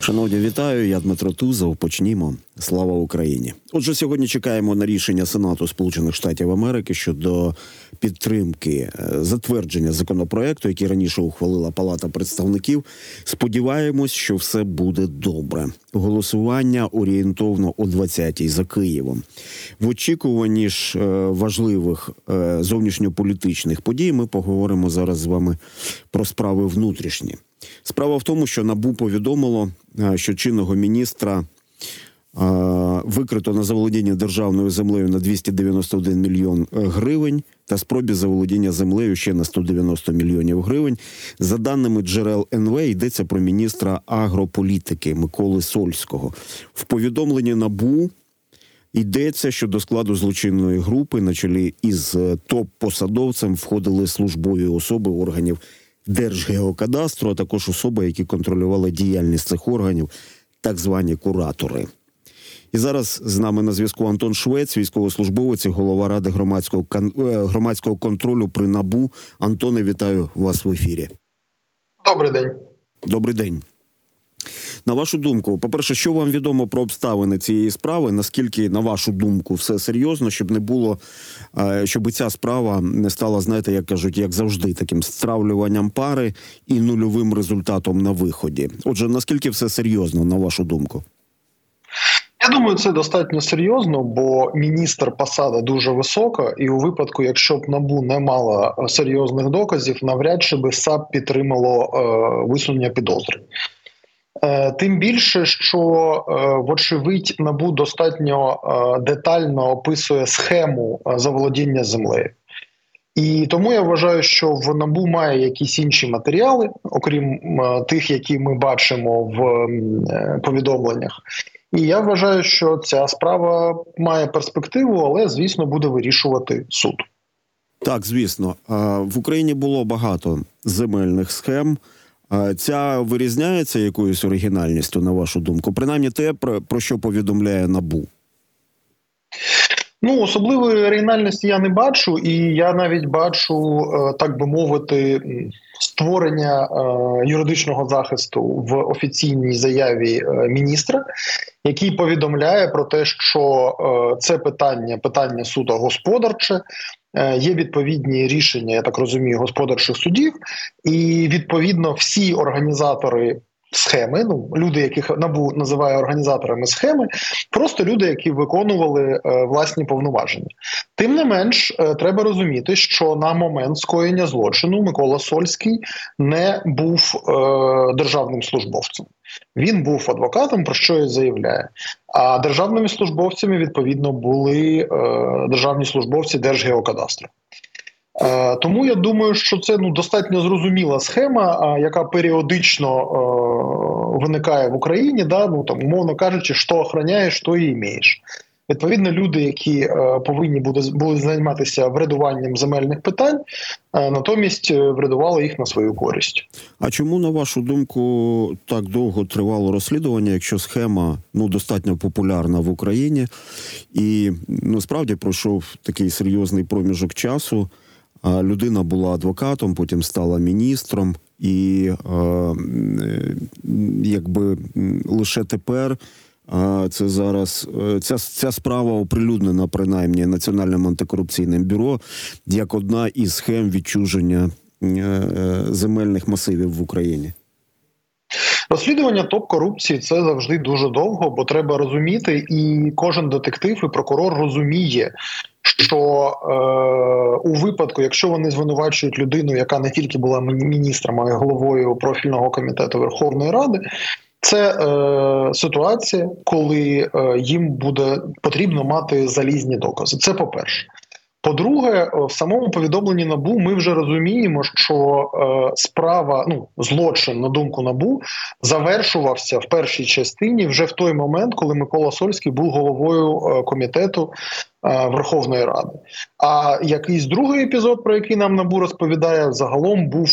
Шановні, вітаю, я Дмитро Тузов. Почнімо. Слава Україні. Отже, сьогодні чекаємо на рішення Сенату Сполучених Штатів Америки щодо підтримки затвердження законопроекту, який раніше ухвалила Палата представників. Сподіваємось, що все буде добре. Голосування орієнтовно о 20-й за Києвом. В очікуванні ж важливих зовнішньополітичних подій ми поговоримо зараз з вами про справи внутрішні. Справа в тому, що НАБУ повідомило, що чинного міністра викрито на заволодіння державною землею на 291 мільйон гривень та спробі заволодіння землею ще на 190 мільйонів гривень. За даними джерел НВ, йдеться про міністра агрополітики Миколи Сольського. В повідомленні НАБУ йдеться, що до складу злочинної групи на чолі із топ-посадовцем входили службові особи органів Держгеокадастру, а також особи, які контролювали діяльність цих органів, так звані куратори. І зараз з нами на зв'язку Антон Швець, військовослужбовець і голова Ради громадського контролю при НАБУ. Антоне, вітаю вас в ефірі. Добрий день. Добрий день. На вашу думку, по-перше, що вам відомо про обставини цієї справи? Наскільки, на вашу думку, все серйозно, щоб не було, щоб ця справа не стала, знаєте, як кажуть, як завжди, таким стравлюванням пари і нульовим результатом на виході? Отже, наскільки все серйозно, на вашу думку? Я думаю, це достатньо серйозно, бо міністр посада дуже висока, і у випадку, якщо б НАБУ не мало серйозних доказів, навряд чи би САП підтримало висунення підозри. Тим більше, що, вочевидь, НАБУ достатньо детально описує схему заволодіння землею. І тому я вважаю, що в НАБУ має якісь інші матеріали, окрім тих, які ми бачимо в повідомленнях. І я вважаю, що ця справа має перспективу, але, звісно, буде вирішувати суд. Так, звісно. В Україні було багато земельних схем. Ця вирізняється якоюсь оригінальністю, на вашу думку? Принаймні те, про що повідомляє НАБУ. Особливої оригінальності я не бачу, і я навіть бачу, так би мовити, створення юридичного захисту в офіційній заяві міністра, який повідомляє про те, що це питання суто господарче, є відповідні рішення, я так розумію, господарчих судів, і відповідно всі організатори схеми, люди, яких НАБУ називає організаторами схеми, просто люди, які виконували власні повноваження. Тим не менш, треба розуміти, що на момент скоєння злочину Микола Сольський не був державним службовцем. Він був адвокатом, про що і заявляє. А державними службовцями, відповідно, були державні службовці Держгеокадастру. Тому я думаю, що це достатньо зрозуміла схема, яка періодично виникає в Україні, умовно кажучи, що охороняєш, то і маєш. Відповідно, люди, які повинні були займатися врядуванням земельних питань, натомість врядували їх на свою користь. А чому, на вашу думку, так довго тривало розслідування, якщо схема достатньо популярна в Україні і справді пройшов такий серйозний проміжок часу? Людина була адвокатом, потім стала міністром, і якби лише тепер це зараз ця справа оприлюднена принаймні Національним антикорупційним бюро як одна із схем відчуження земельних масивів в Україні. Розслідування топ-корупції – це завжди дуже довго, бо треба розуміти, і кожен детектив і прокурор розуміє, що у випадку, якщо вони звинувачують людину, яка не тільки була міністром, а й головою профільного комітету Верховної Ради, це ситуація, коли їм буде потрібно мати залізні докази. Це по-перше. По-друге, в самому повідомленні НАБУ ми вже розуміємо, що справа, злочин, на думку НАБУ, завершувався в першій частині вже в той момент, коли Микола Сольський був головою комітету Верховної Ради. А якийсь другий епізод, про який нам НАБУ розповідає, загалом був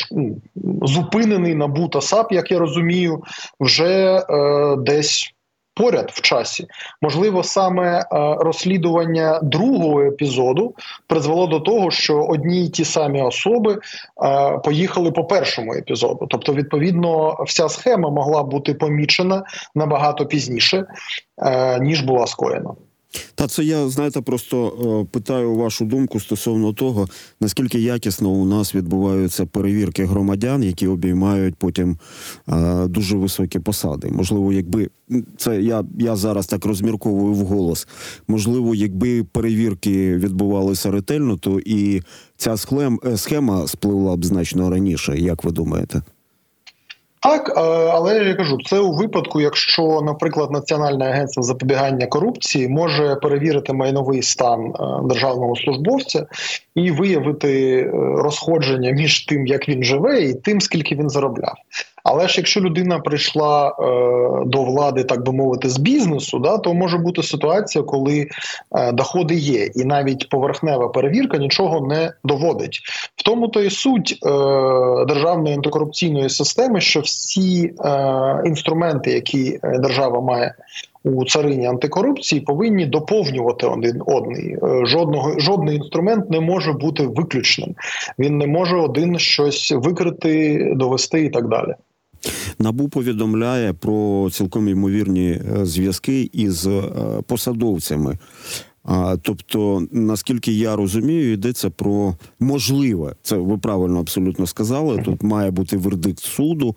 зупинений НАБУ та САП, як я розумію, вже десь поряд в часі. Можливо, саме розслідування другого епізоду призвело до того, що одні й ті самі особи поїхали по першому епізоду. Тобто, відповідно, вся схема могла бути помічена набагато пізніше, ніж була скоєна. Та це я, знаєте, просто питаю вашу думку стосовно того, наскільки якісно у нас відбуваються перевірки громадян, які обіймають потім дуже високі посади. Можливо, якби, це я зараз так розмірковую вголос, можливо, якби перевірки відбувалися ретельно, то і ця схема спливла б значно раніше, як ви думаєте? Так, але я кажу, це у випадку, якщо, наприклад, Національне агентство запобігання корупції може перевірити майновий стан державного службовця і виявити розходження між тим, як він живе, і тим, скільки він заробляв. Але ж якщо людина прийшла до влади, так би мовити, з бізнесу, то може бути ситуація, коли доходи є, і навіть поверхнева перевірка нічого не доводить. В тому то і суть державної антикорупційної системи, що всі інструменти, які держава має у царині антикорупції, повинні доповнювати один одний. Жодний інструмент не може бути виключним. Він не може один щось викрити, довести і так далі. НАБУ повідомляє про цілком ймовірні зв'язки із посадовцями. Тобто, наскільки я розумію, йдеться про можливе, це ви правильно абсолютно сказали, тут має бути вердикт суду,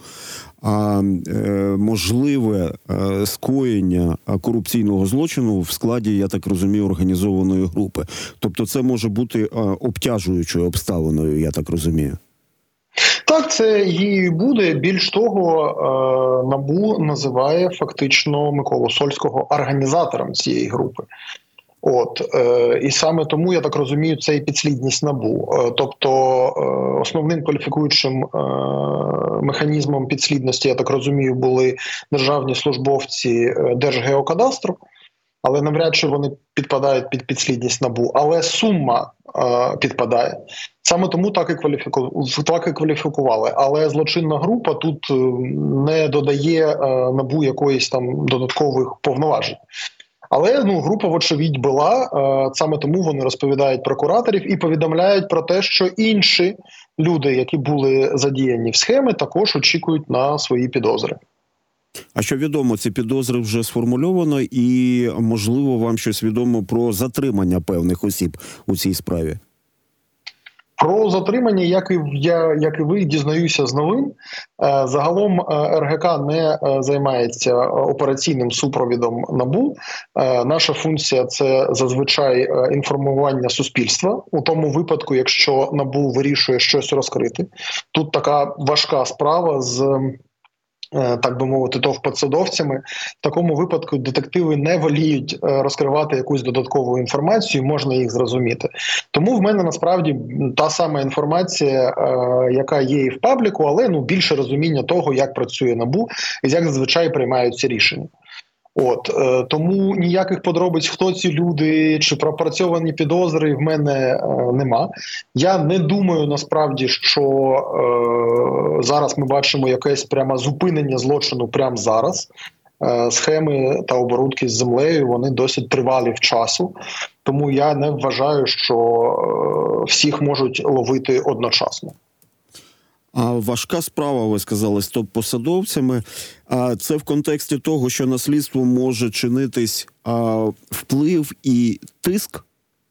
можливе скоєння корупційного злочину в складі, я так розумію, організованої групи. Тобто це може бути обтяжуючою обставиною, я так розумію. Так, це і буде. Більш того, НАБУ називає фактично Миколу Сольського організатором цієї групи. І саме тому, я так розумію, це і підслідність НАБУ. Тобто основним кваліфікуючим механізмом підслідності, я так розумію, були державні службовці Держгеокадастру, але навряд чи вони підпадають під підслідність НАБУ. Але сума підпадає. Саме тому так і кваліфікували. Але злочинна група тут не додає НАБУ якоїсь там додаткових повноважень. Але група, вочевидь, була, саме тому вони розповідають про кураторів і повідомляють про те, що інші люди, які були задіяні в схемі, також очікують на свої підозри. А що відомо, ці підозри вже сформульовано і, можливо, вам щось відомо про затримання певних осіб у цій справі? Про затримання, як і ви, дізнаюся з новин. Загалом РГК не займається операційним супровідом НАБУ. Наша функція – це зазвичай інформування суспільства. У тому випадку, якщо НАБУ вирішує щось розкрити. Тут така важка справа з, так би мовити, посадовцями. В такому випадку детективи не воліють розкривати якусь додаткову інформацію, можна їх зрозуміти. Тому в мене насправді та сама інформація, яка є і в пабліку, але більше розуміння того, як працює НАБУ і як зазвичай приймаються рішення. Тому ніяких подробиць, хто ці люди, чи пропрацьовані підозри в мене нема. Я не думаю насправді, що зараз ми бачимо якесь прямо зупинення злочину прямо зараз. Схеми та оборудки з землею, вони досить тривалі в часу. Тому я не вважаю, що всіх можуть ловити одночасно. А важка справа, ви сказали, з топ-посадовцями. А це в контексті того, що на слідство може чинитись вплив і тиск?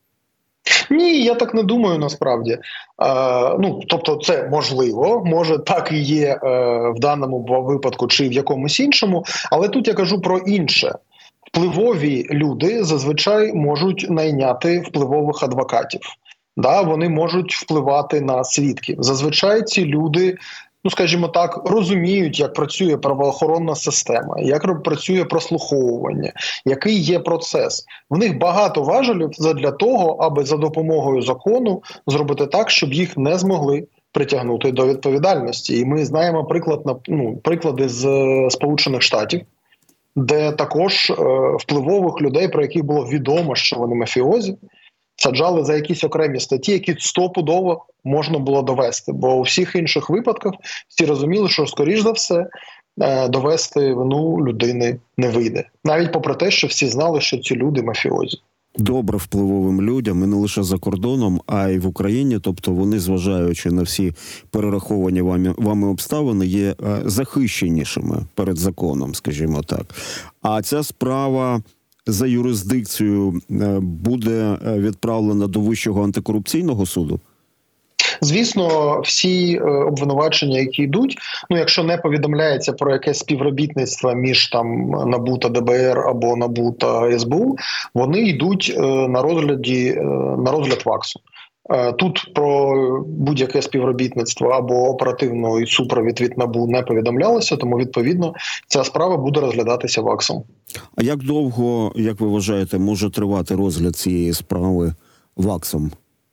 Ні, я так не думаю насправді. Тобто це можливо, може так і є в даному випадку чи в якомусь іншому, але тут я кажу про інше. Впливові люди зазвичай можуть найняти впливових адвокатів. Вони можуть впливати на свідків. Зазвичай ці люди, скажімо так, розуміють, як працює правоохоронна система, як працює прослуховування, який є процес. В них багато важелів для того, аби за допомогою закону зробити так, щоб їх не змогли притягнути до відповідальності. І ми знаємо приклади з Сполучених Штатів, де також впливових людей, про яких було відомо, що вони мафіозі, саджали за якісь окремі статті, які стопудово можна було довести. Бо у всіх інших випадках всі розуміли, що, скоріш за все, довести вину людини не вийде. Навіть попри те, що всі знали, що ці люди мафіозі. Добре впливовим людям, і не лише за кордоном, а й в Україні. Тобто вони, зважаючи на всі перераховані вами обставини, є захищенішими перед законом, скажімо так. А ця справа за юрисдикцією буде відправлена до Вищого антикорупційного суду? Звісно, всі обвинувачення, які йдуть, якщо не повідомляється про якесь співробітництво між там НАБУ та ДБР або НАБУ та СБУ, вони йдуть на розгляд ВАКСу. Тут про будь-яке співробітництво або оперативний супровід від НАБУ не повідомлялося, тому, відповідно, ця справа буде розглядатися ВАКСом. А як довго, як ви вважаєте, може тривати розгляд цієї справи ВАКСом?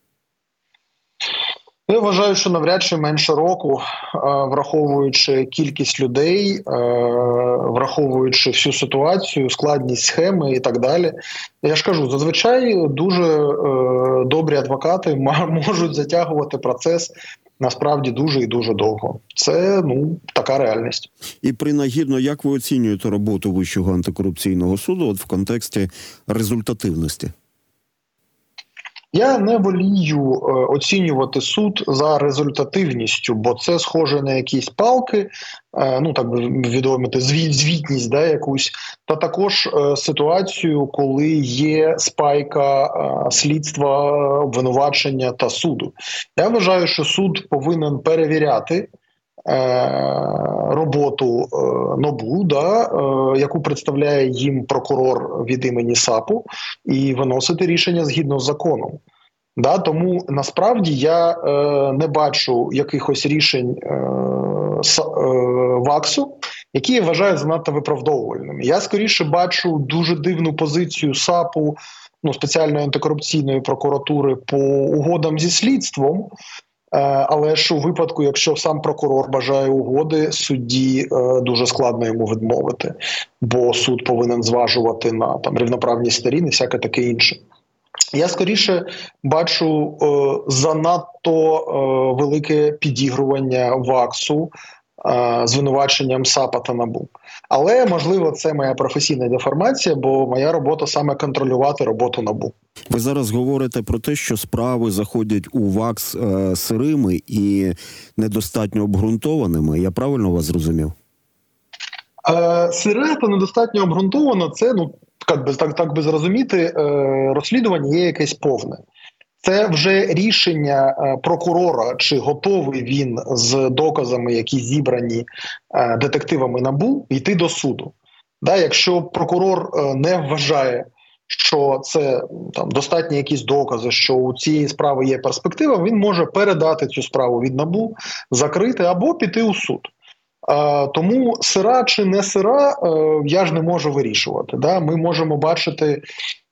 Я вважаю, що навряд чи менше року, враховуючи кількість людей, враховуючи всю ситуацію, складність схеми і так далі. Я ж кажу, зазвичай дуже добрі адвокати можуть затягувати процес насправді дуже і дуже довго. Це, така реальність. І принагідно, як ви оцінюєте роботу Вищого антикорупційного суду в контексті результативності? Я не волію оцінювати суд за результативністю, бо це схоже на якісь палки, так би відомити, звітність якусь, та також ситуацію, коли є спайка слідства, обвинувачення та суду. Я вважаю, що суд повинен перевіряти роботу НАБУ, яку представляє їм прокурор від імені САПу, і виносити рішення згідно з законом. Тому насправді я не бачу якихось рішень ВАКСу, які я вважаю занадто виправдовувальними. Я скоріше бачу дуже дивну позицію САПу, спеціальної антикорупційної прокуратури по угодам зі слідством. Але ж у випадку, якщо сам прокурор бажає угоди, судді дуже складно йому відмовити, бо суд повинен зважувати на рівноправність сторін і всяке таке інше. Я скоріше бачу занадто велике підігрування ВАКСу звинуваченням САПа та НАБУ. Але, можливо, це моя професійна деформація, бо моя робота саме контролювати роботу НАБУ. Ви зараз говорите про те, що справи заходять у ВАКС сирими і недостатньо обґрунтованими. Я правильно вас зрозумів? Сире та недостатньо обґрунтовано – це, так би зрозуміти, розслідування є якесь повне. Це вже рішення прокурора, чи готовий він з доказами, які зібрані детективами НАБУ, йти до суду. Якщо прокурор не вважає, що це достатні якісь докази, що у цієї справи є перспектива, він може передати цю справу від НАБУ, закрити або піти у суд. Тому сира чи не сира, я ж не можу вирішувати. Ми можемо бачити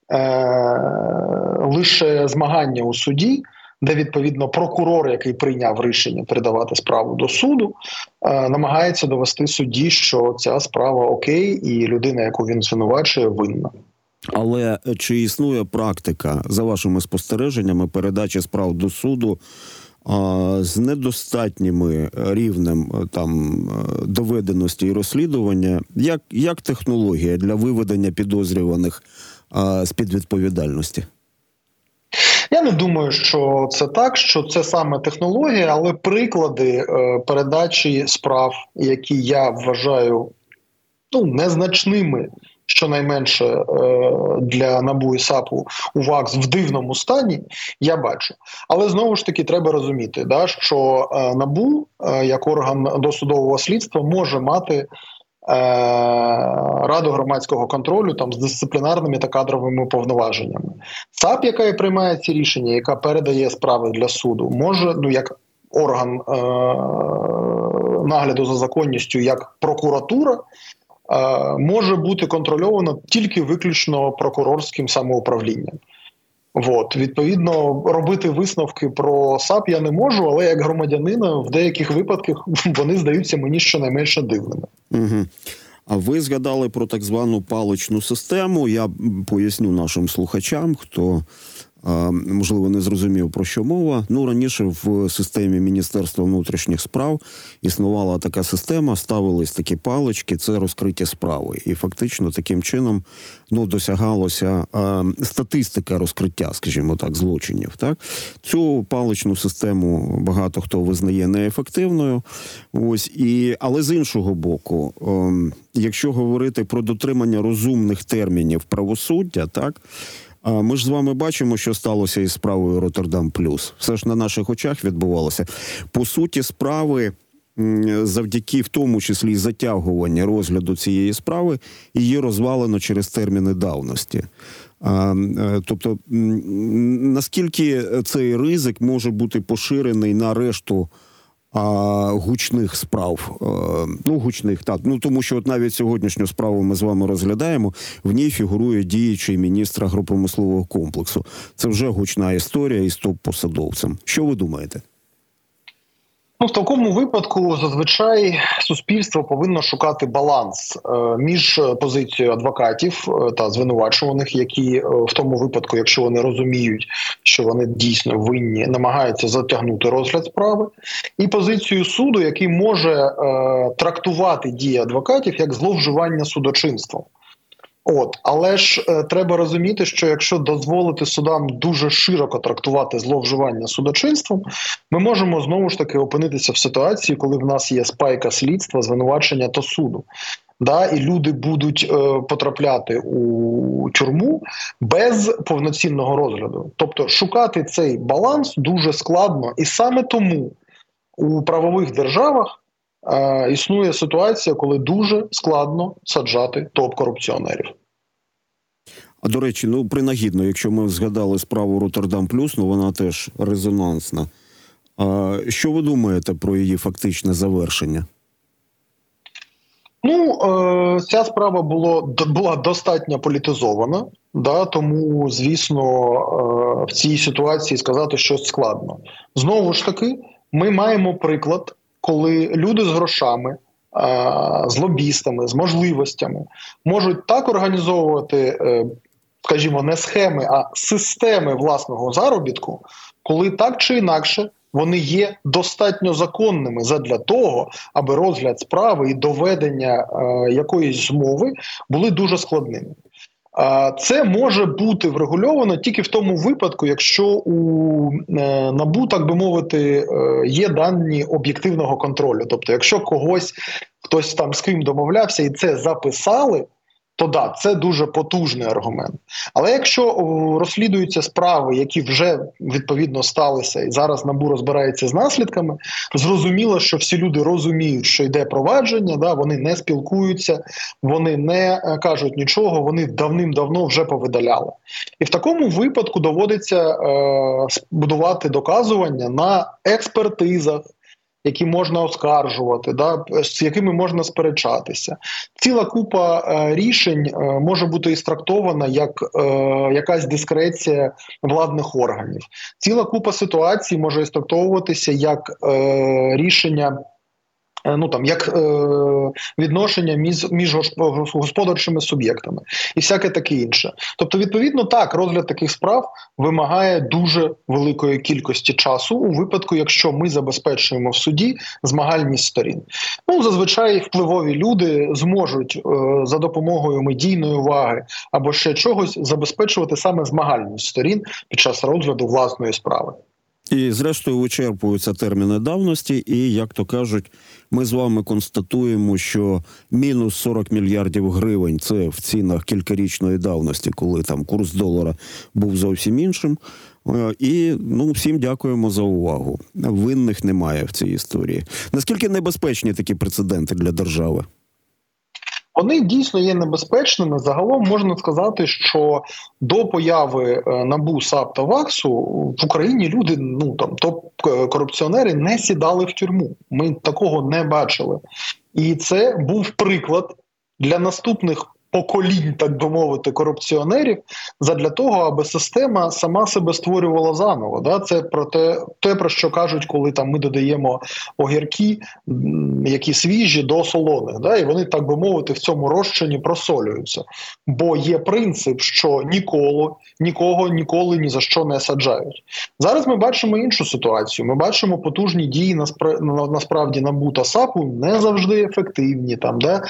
лише змагання у суді, де, відповідно, прокурор, який прийняв рішення передавати справу до суду, намагається довести судді, що ця справа окей, і людина, яку він звинувачує, винна. Але чи існує практика, за вашими спостереженнями, передачі справ до суду з недостатніми рівнем доведеності і розслідування, як технологія для виведення підозрюваних з-під відповідальності? Я не думаю, що це так, що це саме технологія, але приклади передачі справ, які я вважаю незначними, щонайменше для НАБУ і САПу у ВАКС в дивному стані, я бачу. Але знову ж таки треба розуміти, що НАБУ, як орган досудового слідства, може мати Раду громадського контролю з дисциплінарними та кадровими повноваженнями. САП, яка і приймає ці рішення, яка передає справи для суду, може, як орган нагляду за законністю, як прокуратура, може бути контрольована тільки виключно прокурорським самоуправлінням. Відповідно, робити висновки про САП я не можу, але як громадянина в деяких випадках вони здаються мені щонайменше дивними. Угу. А ви згадали про так звану паличну систему. Я поясню нашим слухачам, хто можливо, не зрозумів, про що мова. Ну, раніше в системі Міністерства внутрішніх справ існувала така система, ставились такі палички, це розкриті справи. І фактично таким чином досягалося статистика розкриття, скажімо так, злочинів. Так? Цю паличну систему багато хто визнає неефективною. Але з іншого боку, якщо говорити про дотримання розумних термінів правосуддя, так, ми ж з вами бачимо, що сталося із справою «Роттердам Плюс». Все ж на наших очах відбувалося. По суті, справи, завдяки в тому числі затягування розгляду цієї справи, її розвалено через терміни давності. Тобто, наскільки цей ризик може бути поширений на решту гучних справ. Тому що навіть сьогоднішню справу ми з вами розглядаємо, в ній фігурує діючий міністр агропромислового комплексу. Це вже гучна історія із топ-посадовцем. Що ви думаєте? В такому випадку зазвичай суспільство повинно шукати баланс між позицією адвокатів та звинувачуваних, які в тому випадку, якщо вони розуміють, що вони дійсно винні, намагаються затягнути розгляд справи, і позицією суду, який може трактувати дії адвокатів як зловживання судочинством. Але ж треба розуміти, що якщо дозволити судам дуже широко трактувати зловживання судочинством, ми можемо знову ж таки опинитися в ситуації, коли в нас є спайка слідства, звинувачення та суду. І люди будуть потрапляти у тюрму без повноцінного розгляду. Тобто шукати цей баланс дуже складно, і саме тому у правових державах існує ситуація, коли дуже складно саджати топ-корупціонерів. А до речі, принагідно, якщо ми згадали справу «Роттердам Плюс», вона теж резонансна. Що ви думаєте про її фактичне завершення? Ця справа була достатньо політизована, тому, звісно, в цій ситуації сказати щось складно. Знову ж таки, ми маємо приклад, коли люди з грошами, з лобістами, з можливостями можуть так організовувати, скажімо, не схеми, а системи власного заробітку, коли так чи інакше вони є достатньо законними задля того, аби розгляд справи і доведення якоїсь змови були дуже складними. Це може бути врегульовано тільки в тому випадку, якщо у НАБУ, так би мовити, є дані об'єктивного контролю. Тобто, якщо хтось там з ким домовлявся і це записали, то це дуже потужний аргумент. Але якщо розслідуються справи, які вже відповідно сталися, і зараз НАБУ розбирається з наслідками, зрозуміло, що всі люди розуміють, що йде провадження, вони не спілкуються, вони не кажуть нічого, вони давним-давно вже повидаляли. І в такому випадку доводиться будувати доказування на експертизах, які можна оскаржувати, з якими можна сперечатися. Ціла купа рішень може бути істрактована як якась дискреція владних органів. Ціла купа ситуацій може істрактовуватися як рішення, як відношення між господарчими суб'єктами і всяке таке інше. Тобто, відповідно, так, розгляд таких справ вимагає дуже великої кількості часу у випадку, якщо ми забезпечуємо в суді змагальність сторін. Зазвичай впливові люди зможуть за допомогою медійної уваги або ще чогось забезпечувати саме змагальність сторін під час розгляду власної справи. І, зрештою, вичерпуються терміни давності, і, як то кажуть, ми з вами констатуємо, що мінус 40 мільярдів гривень – це в цінах кількарічної давності, коли там курс долара був зовсім іншим. І, всім дякуємо за увагу. Винних немає в цій історії. Наскільки небезпечні такі прецеденти для держави? Вони дійсно є небезпечними. Загалом можна сказати, що до появи НАБУ, САП та ВАКСу в Україні люди, топ-корупціонери не сідали в тюрму. Ми такого не бачили. І це був приклад для наступних поколінь, так би мовити, корупціонерів, задля того, аби система сама себе створювала заново. Да? Це про те, про що кажуть, коли там ми додаємо огірки, які свіжі, до солоних. Да? І вони, так би мовити, в цьому розчині просолюються. Бо є принцип, що нікого ніколи ні за що не саджають. Зараз ми бачимо іншу ситуацію. Ми бачимо потужні дії насправді НАБУ та САПу не завжди ефективні, там, да?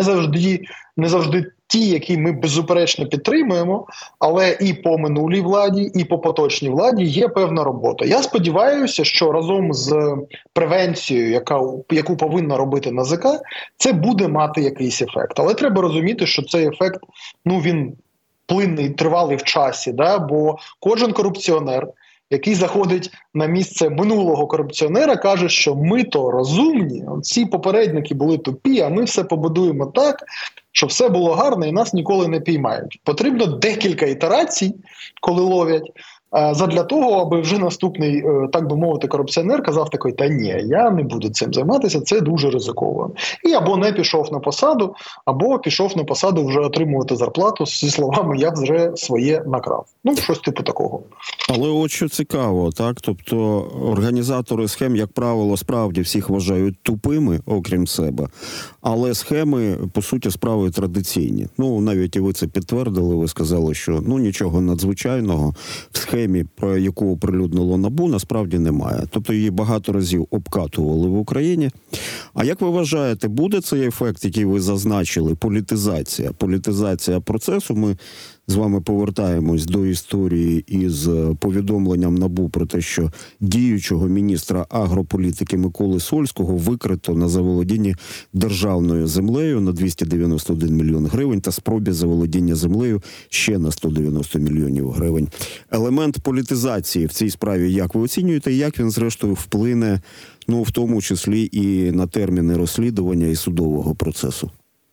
не завжди ті, які ми беззаперечно підтримуємо, але і по минулій владі, і по поточній владі є певна робота. Я сподіваюся, що разом з превенцією, яку повинна робити НАЗК, це буде мати якийсь ефект. Але треба розуміти, що цей ефект, він плинний, тривалий в часі, да? Бо кожен корупціонер, який заходить на місце минулого корупціонера, каже, що ми то розумні, ці попередники були тупі, а ми все побудуємо так, щоб все було гарно і нас ніколи не піймають. Потрібно декілька ітерацій, коли ловлять, задля того, аби вже наступний, так би мовити, корупціонер казав такий: та ні, я не буду цим займатися, це дуже ризиковано. І або не пішов на посаду, або пішов на посаду вже отримувати зарплату зі словами: я вже своє накрав. Щось типу такого. Але от що цікаво, так? Тобто організатори схем, як правило, справді всіх вважають тупими, окрім себе. Але схеми, по суті, справи традиційні. Навіть і ви це підтвердили, ви сказали, що нічого надзвичайного в схемі, про яку оприлюднило НАБУ, насправді немає. Тобто її багато разів обкатували в Україні. А як ви вважаєте, буде цей ефект, який ви зазначили, політизація процесу? Ми з вами повертаємось до історії із повідомленням НАБУ про те, що діючого міністра агрополітики Миколи Сольського викрито на заволодінні державною землею на 291 мільйон гривень та спробі заволодіння землею ще на 190 мільйонів гривень. Елемент політизації в цій справі, як ви оцінюєте, як він зрештою вплине, в тому числі і на терміни розслідування і судового процесу?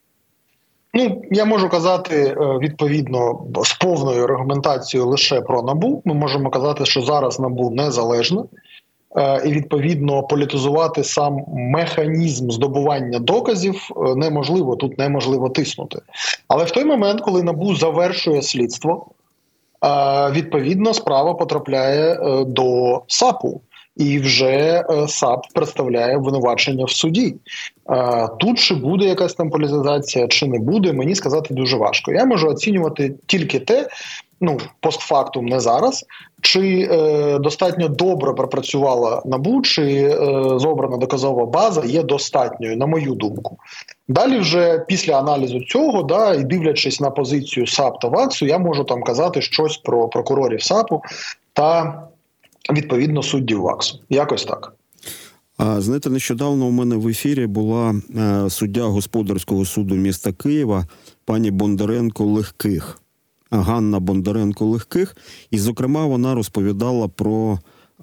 Я можу казати, відповідно, з повною аргументацією лише про НАБУ. Ми можемо казати, що зараз НАБУ незалежне, і, відповідно, політизувати сам механізм здобування доказів неможливо, тут неможливо тиснути. Але в той момент, коли НАБУ завершує слідство, відповідно, справа потрапляє до САПу. І вже САП представляє обвинувачення в суді. Тут чи буде якась там політизація, чи не буде, мені сказати дуже важко. Я можу оцінювати тільки те, постфактум, не зараз, чи достатньо добре пропрацювала НАБУ, чи зобрана доказова база є достатньою, на мою думку. Далі вже після аналізу цього, і дивлячись на позицію САП та ВАКСу, я можу там казати щось про прокурорів САПу та відповідно суддів ВАКСу. Якось так. Знаєте, нещодавно у мене в ефірі була суддя Господарського суду міста Києва пані Бондаренко-Легких, Ганна Бондаренко-Легких. І, зокрема, вона розповідала про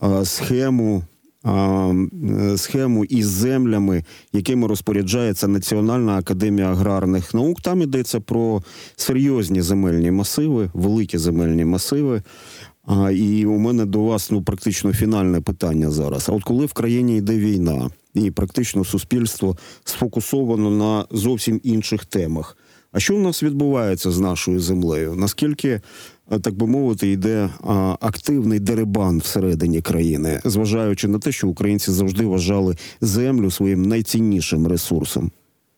схему із землями, якими розпоряджається Національна академія аграрних наук. Там йдеться про серйозні земельні масиви, великі земельні масиви. І у мене до вас практично фінальне питання зараз. А от коли в країні йде війна і практично суспільство сфокусовано на зовсім інших темах, а що у нас відбувається з нашою землею? Наскільки, так би мовити, йде активний дерибан всередині країни, зважаючи на те, що українці завжди вважали землю своїм найціннішим ресурсом?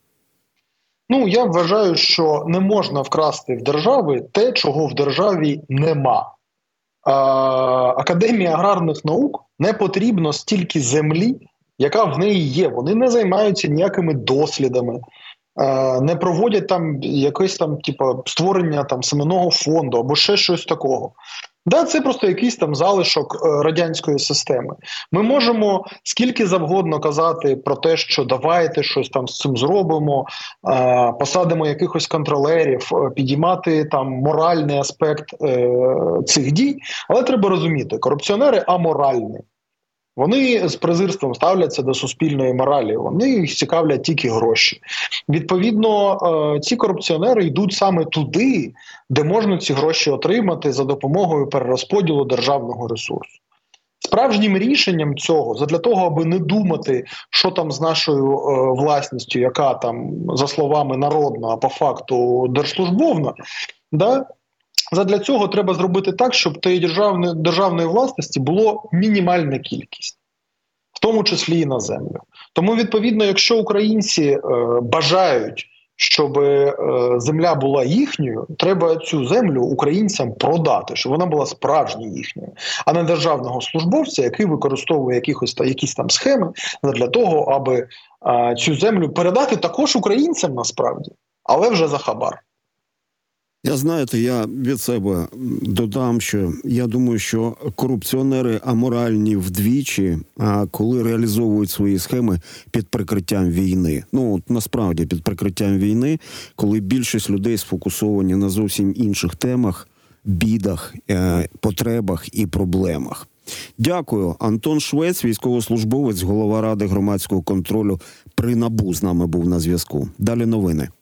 Я вважаю, що не можна вкрасти в держави те, чого в державі нема. Академії аграрних наук не потрібно стільки землі, яка в неї є. Вони не займаються ніякими дослідами, не проводять там якесь створення семенного фонду або ще щось такого. Це просто якийсь залишок радянської системи. Ми можемо скільки завгодно казати про те, що давайте щось з цим зробимо, посадимо якихось контролерів, підіймати моральний аспект цих дій, але треба розуміти, корупціонери аморальні. Вони з презирством ставляться до суспільної моралі, вони їх цікавлять тільки гроші. Відповідно, ці корупціонери йдуть саме туди, де можна ці гроші отримати за допомогою перерозподілу державного ресурсу. Справжнім рішенням цього, задля того, аби не думати, що там з нашою власністю, яка там, за словами, народна, а по факту держслужбовна, да? Задля цього треба зробити так, щоб тієї державної власності було мінімальна кількість, в тому числі і на землю. Тому, відповідно, якщо українці бажають, щоб земля була їхньою, треба цю землю українцям продати, щоб вона була справжньо їхньою, а не державного службовця, який використовує якісь там схеми для того, аби цю землю передати також українцям насправді, але вже за хабар. Я від себе додам, що я думаю, що корупціонери аморальні вдвічі, коли реалізовують свої схеми під прикриттям війни. Насправді під прикриттям війни, коли більшість людей сфокусовані на зовсім інших темах, бідах, потребах і проблемах. Дякую. Антон Швець, військовослужбовець, голова Ради громадського контролю при НАБУ, з нами був на зв'язку. Далі новини.